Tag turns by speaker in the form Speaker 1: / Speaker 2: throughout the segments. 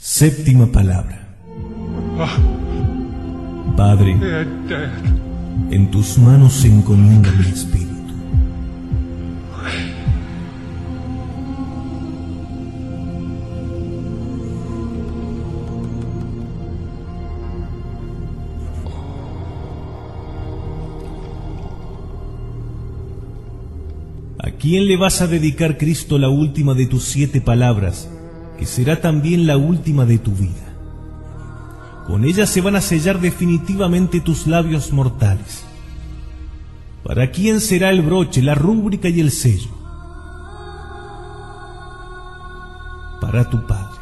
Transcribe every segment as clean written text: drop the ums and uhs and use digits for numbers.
Speaker 1: Séptima palabra. Padre, en tus manos encomiendo mi espíritu. ¿A quién le vas a dedicar, Cristo, la última de tus 7 palabras, que será también la última de tu vida? Con ella se van a sellar definitivamente tus labios mortales. ¿Para quién será el broche, la rúbrica y el sello? Para tu Padre.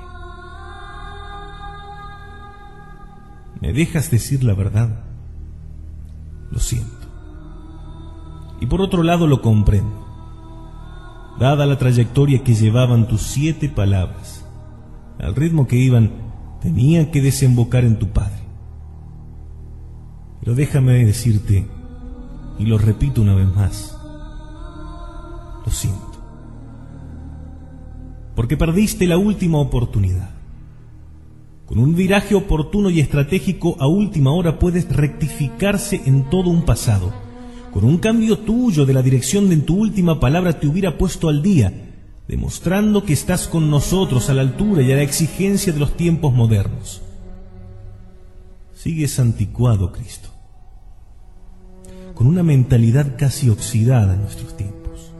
Speaker 1: ¿Me dejas decir la verdad? Lo siento. Y por otro lado lo comprendo. Dada la trayectoria que llevaban tus 7 palabras, al ritmo que iban, tenían que desembocar en tu Padre. Pero déjame decirte, y lo repito una vez más, lo siento. Porque perdiste la última oportunidad. Con un viraje oportuno y estratégico a última hora puedes rectificarse en todo un pasado. Con un cambio tuyo de la dirección de tu última palabra te hubiera puesto al día, demostrando que estás con nosotros a la altura y a la exigencia de los tiempos modernos. Sigues anticuado, Cristo, con una mentalidad casi oxidada en nuestros tiempos.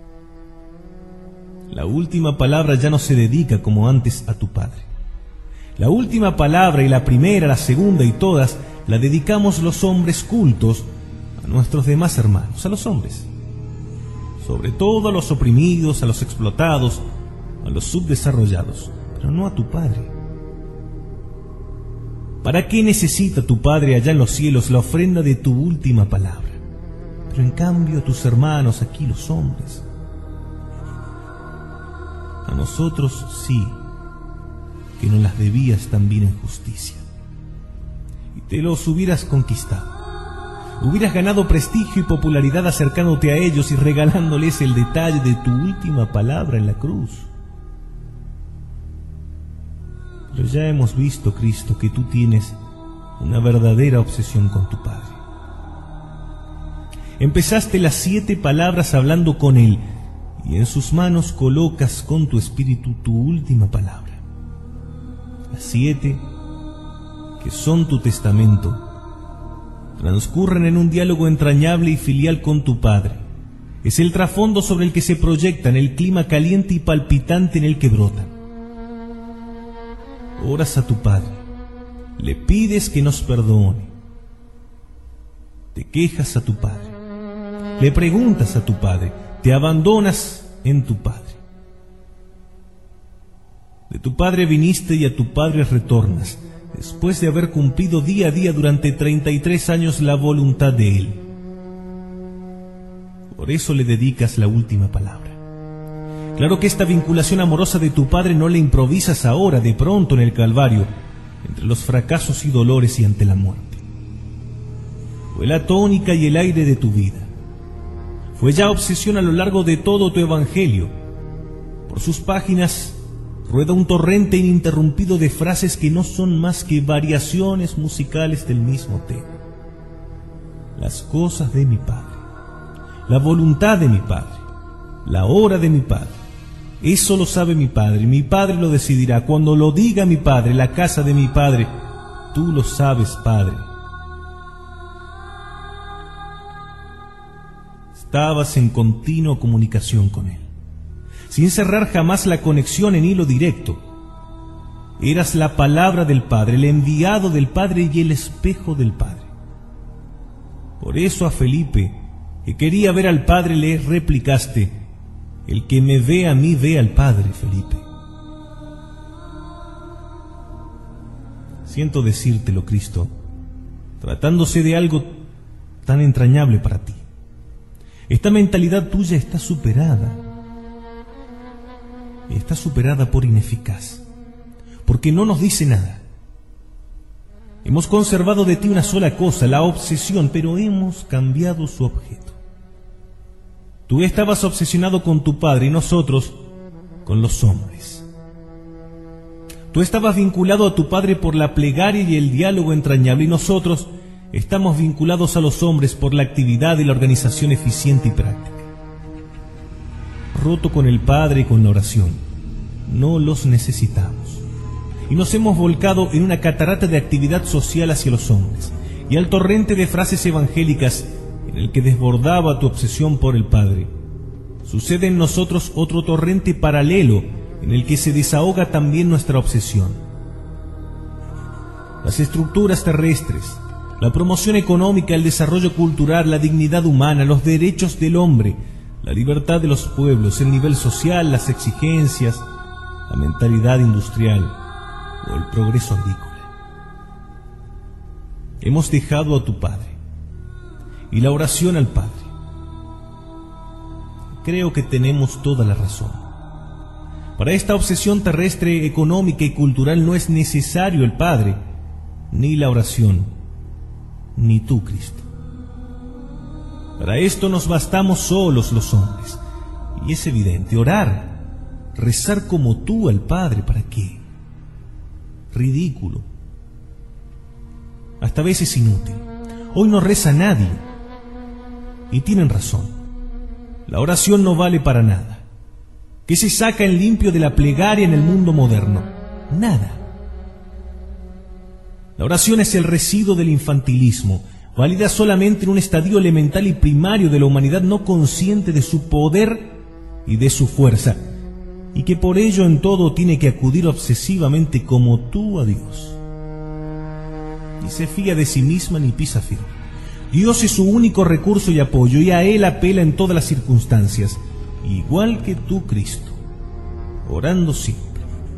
Speaker 1: La última palabra ya no se dedica como antes a tu Padre. La última palabra y la primera, la segunda y todas, la dedicamos los hombres cultos a nuestros demás hermanos, a los hombres, sobre todo a los oprimidos, a los explotados, a los subdesarrollados, pero no a tu Padre. ¿Para qué necesita tu Padre allá en los cielos la ofrenda de tu última palabra? Pero en cambio a tus hermanos aquí, los hombres, a nosotros sí, que nos las debías también en justicia, y te los hubieras conquistado. Hubieras ganado prestigio y popularidad acercándote a ellos y regalándoles el detalle de tu última palabra en la cruz. Pero ya hemos visto, Cristo, que tú tienes una verdadera obsesión con tu Padre. Empezaste las 7 palabras hablando con Él, y en sus manos colocas con tu espíritu tu última palabra. Las 7 que son tu testamento transcurren en un diálogo entrañable y filial con tu Padre. Es el trasfondo sobre el que se proyectan, el clima caliente y palpitante en el que brotan. Oras a tu Padre, le pides que nos perdone. Te quejas a tu Padre, le preguntas a tu Padre, te abandonas en tu Padre. De tu Padre viniste y a tu Padre retornas, después de haber cumplido día a día durante 33 años la voluntad de Él. Por eso le dedicas la última palabra. Claro que esta vinculación amorosa de tu Padre no la improvisas ahora, de pronto en el Calvario, entre los fracasos y dolores y ante la muerte. Fue la tónica y el aire de tu vida. Fue ya obsesión a lo largo de todo tu Evangelio. Por sus páginas rueda un torrente ininterrumpido de frases que no son más que variaciones musicales del mismo tema. Las cosas de mi Padre, la voluntad de mi Padre, la hora de mi Padre. Eso lo sabe mi Padre lo decidirá. Cuando lo diga mi Padre, la casa de mi Padre, tú lo sabes, Padre. Estabas en continua comunicación con Él, sin cerrar jamás la conexión en hilo directo. Eras la palabra del Padre, el enviado del Padre y el espejo del Padre. Por eso a Felipe, que quería ver al Padre, le replicaste: el que me ve a mí ve al Padre, Felipe. Siento decírtelo, Cristo, tratándose de algo tan entrañable para ti. Esta mentalidad tuya está superada. Está superada por ineficaz, porque no nos dice nada. Hemos conservado de ti una sola cosa, la obsesión, pero hemos cambiado su objeto. Tú estabas obsesionado con tu Padre y nosotros con los hombres. Tú estabas vinculado a tu Padre por la plegaria y el diálogo entrañable, y nosotros estamos vinculados a los hombres por la actividad y la organización eficiente y práctica. Roto con el Padre y con la oración, no los necesitamos. Y nos hemos volcado en una catarata de actividad social hacia los hombres, y al torrente de frases evangélicas en el que desbordaba tu obsesión por el Padre, sucede en nosotros otro torrente paralelo en el que se desahoga también nuestra obsesión. Las estructuras terrestres, la promoción económica, el desarrollo cultural, la dignidad humana, los derechos del hombre, la libertad de los pueblos, el nivel social, las exigencias, la mentalidad industrial o el progreso agrícola. Hemos dejado a tu Padre y la oración al Padre. Creo que tenemos toda la razón. Para esta obsesión terrestre, económica y cultural no es necesario el Padre, ni la oración, ni tú, Cristo. Para esto nos bastamos solos los hombres. Y es evidente, orar, rezar como tú al Padre, ¿para qué? Ridículo. Hasta a veces inútil. Hoy no reza nadie. Y tienen razón. La oración no vale para nada. ¿Qué se saca en limpio de la plegaria en el mundo moderno? Nada. La oración es el residuo del infantilismo, válida solamente en un estadio elemental y primario de la humanidad no consciente de su poder y de su fuerza, y que por ello en todo tiene que acudir obsesivamente como tú a Dios. Ni se fía de sí misma ni pisa firme. Dios es su único recurso y apoyo, y a Él apela en todas las circunstancias, igual que tú, Cristo, orando siempre.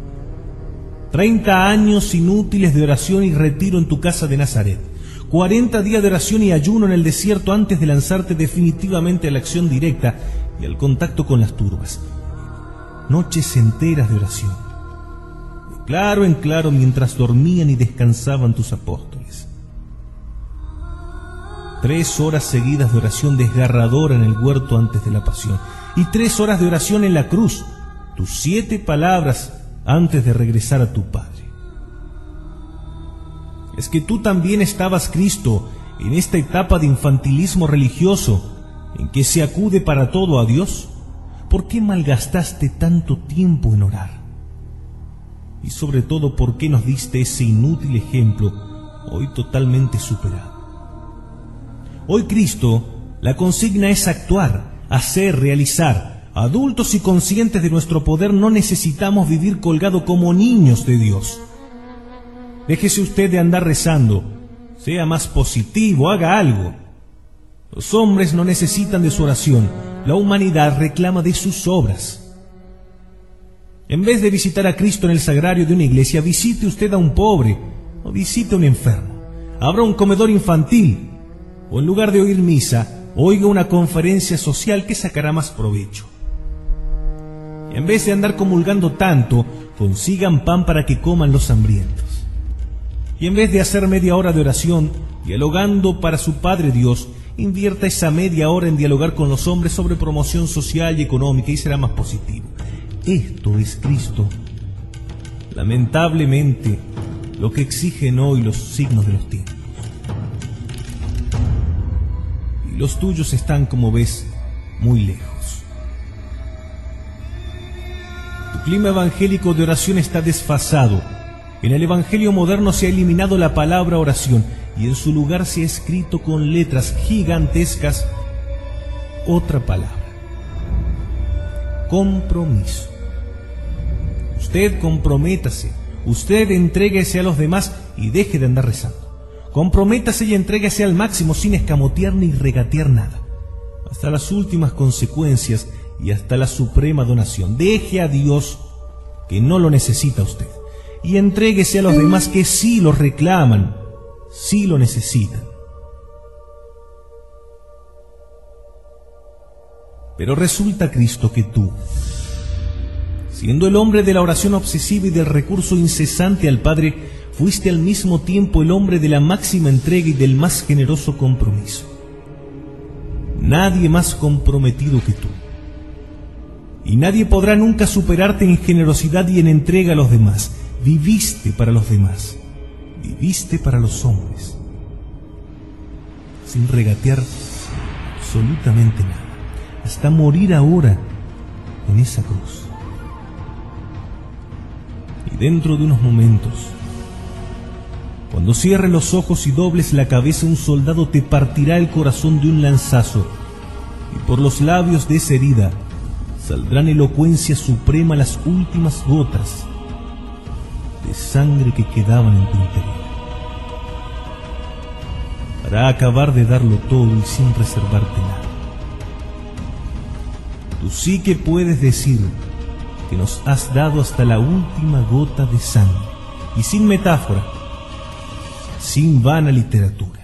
Speaker 1: 30 años inútiles de oración y retiro en tu casa de Nazaret. 40 días de oración y ayuno en el desierto antes de lanzarte definitivamente a la acción directa y al contacto con las turbas. Noches enteras de oración. De claro en claro mientras dormían y descansaban tus apóstoles. 3 horas seguidas de oración desgarradora en el huerto antes de la pasión. Y 3 horas de oración en la cruz, tus 7 palabras antes de regresar a tu Padre. Es que tú también estabas, Cristo, en esta etapa de infantilismo religioso en que se acude para todo a Dios. ¿Por qué malgastaste tanto tiempo en orar? Y sobre todo, ¿por qué nos diste ese inútil ejemplo, hoy totalmente superado? Hoy, Cristo, la consigna es actuar, hacer, realizar. Adultos y conscientes de nuestro poder, no necesitamos vivir colgado como niños de Dios. Déjese usted de andar rezando, sea más positivo, haga algo. Los hombres no necesitan de su oración, la humanidad reclama de sus obras. En vez de visitar a Cristo en el sagrario de una iglesia, visite usted a un pobre o visite a un enfermo. Abra un comedor infantil o en lugar de oír misa, oiga una conferencia social que sacará más provecho. Y en vez de andar comulgando tanto, consigan pan para que coman los hambrientos. Y en vez de hacer media hora de oración, dialogando para su Padre Dios, invierta esa media hora en dialogar con los hombres sobre promoción social y económica y será más positivo. Esto es Cristo. Lamentablemente, lo que exigen hoy los signos de los tiempos. Y los tuyos están, como ves, muy lejos. Tu clima evangélico de oración está desfasado. En el evangelio moderno se ha eliminado la palabra oración y en su lugar se ha escrito con letras gigantescas otra palabra: compromiso. Usted comprométase, usted entréguese a los demás y deje de andar rezando. Comprométase y entréguese al máximo sin escamotear ni regatear nada, hasta las últimas consecuencias y hasta la suprema donación. Deje a Dios, que no lo necesita usted, y entréguese a los demás que sí lo reclaman, sí lo necesitan. Pero resulta, Cristo, que tú, siendo el hombre de la oración obsesiva y del recurso incesante al Padre, fuiste al mismo tiempo el hombre de la máxima entrega y del más generoso compromiso. Nadie más comprometido que tú. Y nadie podrá nunca superarte en generosidad y en entrega a los demás. viviste para los demás, viviste para los hombres, sin regatear absolutamente nada, hasta morir ahora en esa cruz. Y dentro de unos momentos, cuando cierres los ojos y dobles la cabeza, un soldado te partirá el corazón de un lanzazo, y por los labios de esa herida saldrán elocuencia suprema las últimas gotas de sangre que quedaban en tu interior, para acabar de darlo todo y sin reservarte nada. Tú sí que puedes decir que nos has dado hasta la última gota de sangre, y sin metáfora, sin vana literatura.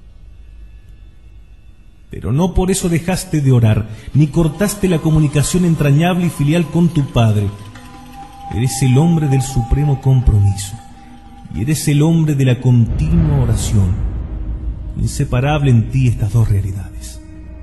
Speaker 1: Pero no por eso dejaste de orar, ni cortaste la comunicación entrañable y filial con tu Padre. Eres el hombre del supremo compromiso, y eres el hombre de la continua oración, inseparable en ti estas dos realidades.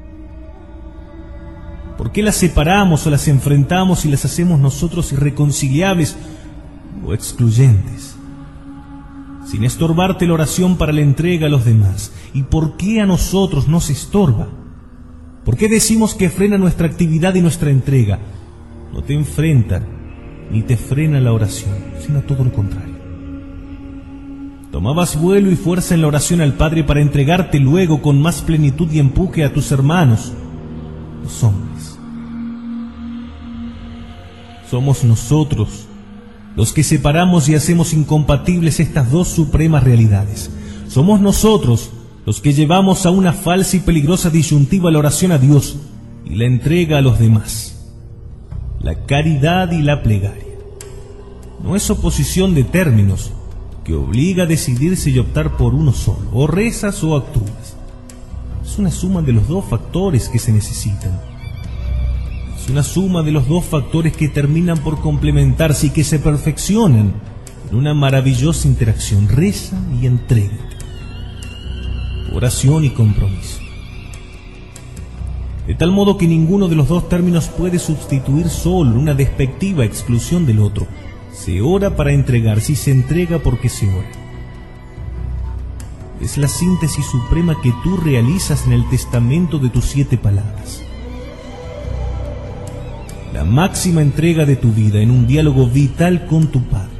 Speaker 1: ¿Por qué las separamos o las enfrentamos y las hacemos nosotros irreconciliables o excluyentes, sin estorbarte la oración para la entrega a los demás? ¿Y por qué a nosotros nos estorba? ¿Por qué decimos que frena nuestra actividad y nuestra entrega? No te enfrenta ni te frena la oración, sino todo lo contrario. Tomabas vuelo y fuerza en la oración al Padre para entregarte luego con más plenitud y empuje a tus hermanos, los hombres. Somos nosotros los que separamos y hacemos incompatibles estas dos supremas realidades. Somos nosotros los que llevamos a una falsa y peligrosa disyuntiva la oración a Dios y la entrega a los demás, la caridad y la plegaria. No es oposición de términos que obliga a decidirse y optar por uno solo, o rezas o actúas. Es una suma de los dos factores que se necesitan. Es una suma de los dos factores que terminan por complementarse y que se perfeccionan en una maravillosa interacción. Reza y entrégate. Oración y compromiso. De tal modo que ninguno de los dos términos puede sustituir solo una despectiva exclusión del otro. Se ora para entregarse y se entrega porque se ora. Es la síntesis suprema que tú realizas en el testamento de tus 7 palabras. La máxima entrega de tu vida en un diálogo vital con tu Padre.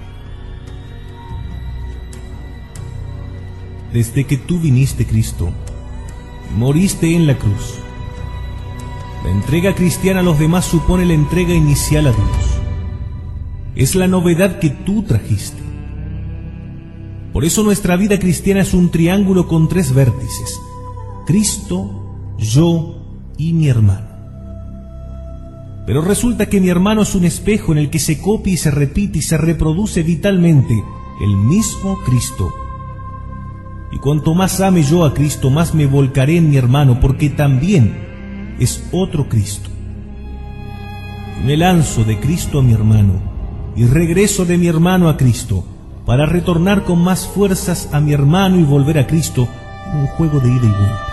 Speaker 1: Desde que tú viniste, Cristo, moriste en la cruz. La entrega cristiana a los demás supone la entrega inicial a Dios. Es la novedad que tú trajiste. Por eso nuestra vida cristiana es un triángulo con 3 vértices: Cristo, yo y mi hermano. Pero resulta que mi hermano es un espejo en el que se copia y se repite y se reproduce vitalmente el mismo Cristo. Y cuanto más ame yo a Cristo, más me volcaré en mi hermano, porque también es otro Cristo. Y me lanzo de Cristo a mi hermano, y regreso de mi hermano a Cristo, para retornar con más fuerzas a mi hermano y volver a Cristo en un juego de ida y vuelta.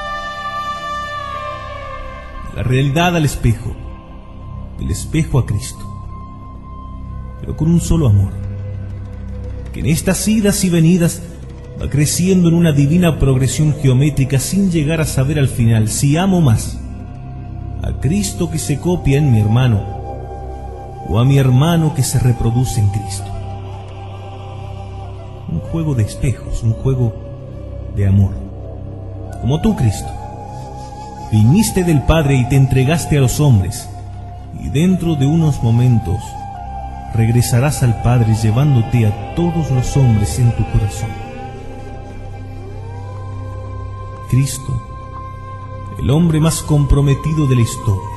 Speaker 1: La realidad al espejo, del espejo a Cristo, pero con un solo amor, que en estas idas y venidas va creciendo en una divina progresión geométrica sin llegar a saber al final si amo más a Cristo que se copia en mi hermano o a mi hermano que se reproduce en Cristo. Un juego de espejos, un juego de amor. Como tú, Cristo, viniste del Padre y te entregaste a los hombres, y dentro de unos momentos regresarás al Padre llevándote a todos los hombres en tu corazón. Cristo, el hombre más comprometido de la historia.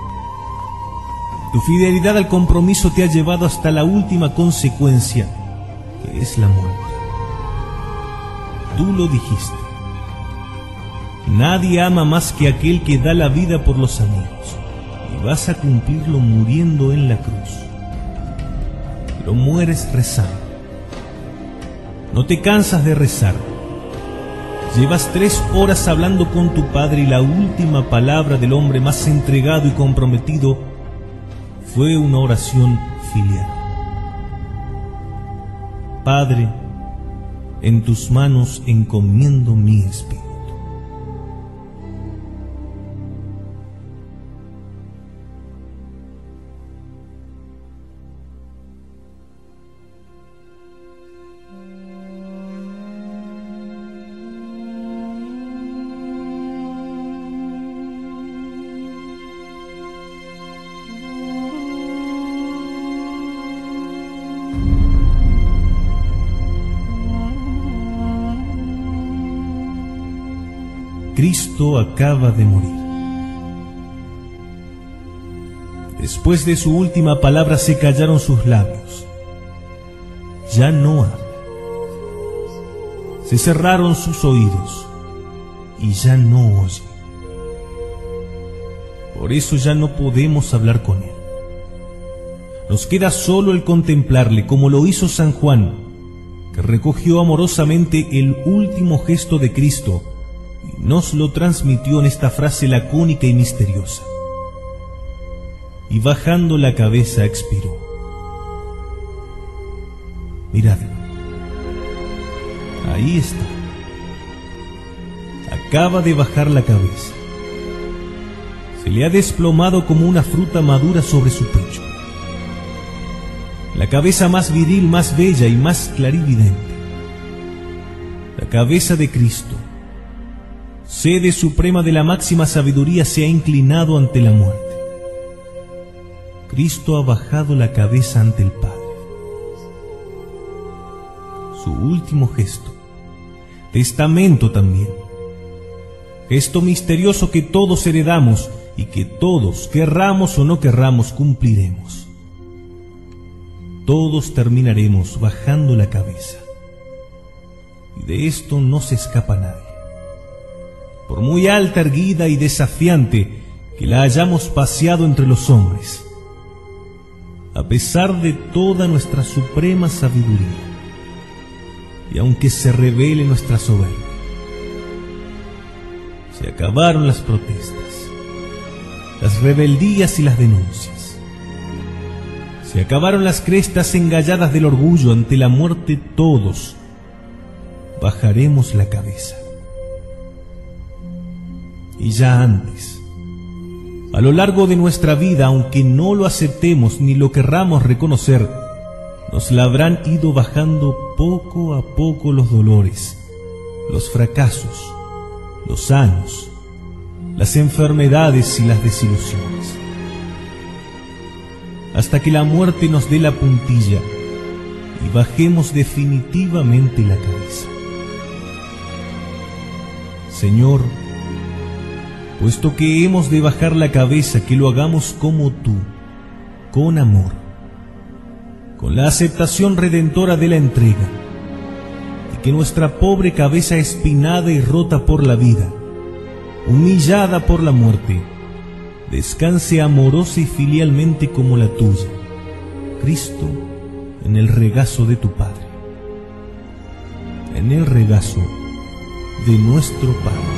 Speaker 1: Tu fidelidad al compromiso te ha llevado hasta la última consecuencia, que es la muerte. Tú lo dijiste. Nadie ama más que aquel que da la vida por los amigos, y vas a cumplirlo muriendo en la cruz. Pero mueres rezando. No te cansas de rezar. Llevas 3 horas hablando con tu Padre y la última palabra del hombre más entregado y comprometido fue una oración filial. Padre, en tus manos encomiendo mi espíritu. Cristo acaba de morir. Después de su última palabra se callaron sus labios. Ya no habla. Se cerraron sus oídos y ya no oye. Por eso ya no podemos hablar con Él. Nos queda solo el contemplarle, como lo hizo San Juan, que recogió amorosamente el último gesto de Cristo y nos lo transmitió en esta frase lacónica y misteriosa. Y bajando la cabeza expiró. Miradlo. Ahí está. Acaba de bajar la cabeza. Se le ha desplomado como una fruta madura sobre su pecho. La cabeza más viril, más bella y más clarividente. La cabeza de Cristo, sede suprema de la máxima sabiduría, se ha inclinado ante la muerte. Cristo ha bajado la cabeza ante el Padre. Su último gesto, testamento también, gesto misterioso que todos heredamos y que todos, querramos o no querramos, cumpliremos. Todos terminaremos bajando la cabeza. Y de esto no se escapa nadie. Por muy alta, erguida y desafiante que la hayamos paseado entre los hombres, a pesar de toda nuestra suprema sabiduría, y aunque se revele nuestra soberbia, se acabaron las protestas, las rebeldías y las denuncias. Se acabaron las crestas engalladas del orgullo. Ante la muerte todos bajaremos la cabeza. Y ya antes, a lo largo de nuestra vida, aunque no lo aceptemos ni lo querramos reconocer, nos la habrán ido bajando poco a poco los dolores, los fracasos, los años, las enfermedades y las desilusiones, hasta que la muerte nos dé la puntilla y bajemos definitivamente la cabeza. Señor, puesto que hemos de bajar la cabeza, que lo hagamos como tú, con amor, con la aceptación redentora de la entrega, y que nuestra pobre cabeza espinada y rota por la vida, humillada por la muerte, descanse amorosa y filialmente como la tuya, Cristo, en el regazo de tu Padre, en el regazo de nuestro Padre.